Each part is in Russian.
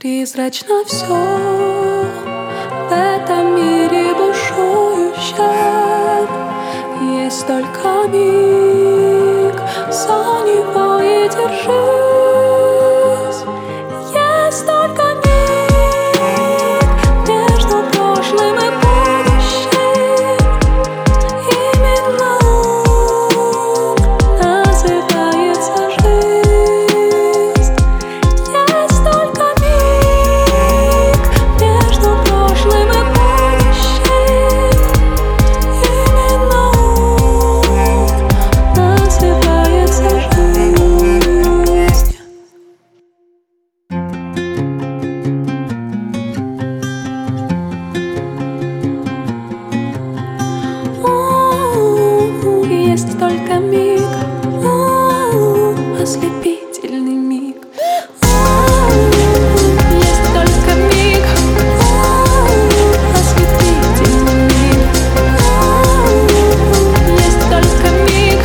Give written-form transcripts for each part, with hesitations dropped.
Призрачно все в этом мире бушующем. Есть только миг, за него и держись. Есть только миг между прошлым и будущим. Именно он называется жизнь. Есть только миг между прошлым и будущим. Именно он называется жизнь. Есть только миг, ослепительный миг. Есть только миг, ослепительный миг. Есть только миг,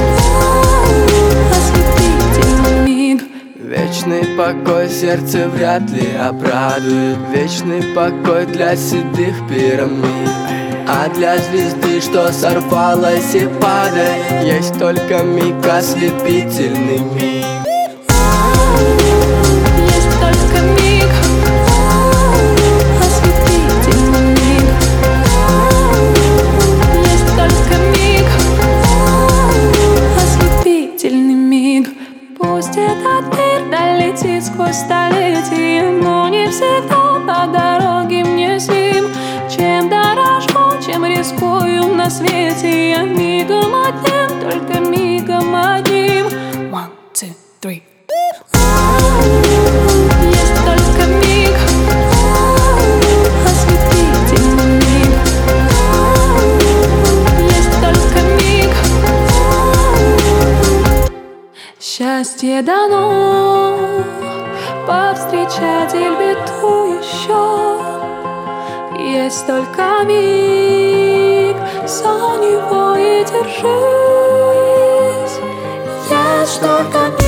ослепительный миг. Вечный покой сердце вряд ли обрадует. Вечный покой для седых пирамид. А для звезды, что сорвалась и падает, есть только миг, ослепительный миг. Есть только миг, ослепительный миг. Есть только миг, ослепительный миг. Пусть этот мир долетит сквозь столетия, но не всегда по дороге мне с ним. Чем дорожу, чем рискую на свете, я мигом одним, только мигом одним. 1, 2, 3. Есть только миг, ослепительный миг. Есть только миг. Счастье дано повстречать Эльбету еще. Есть только миг, за него и держись. Есть только миг.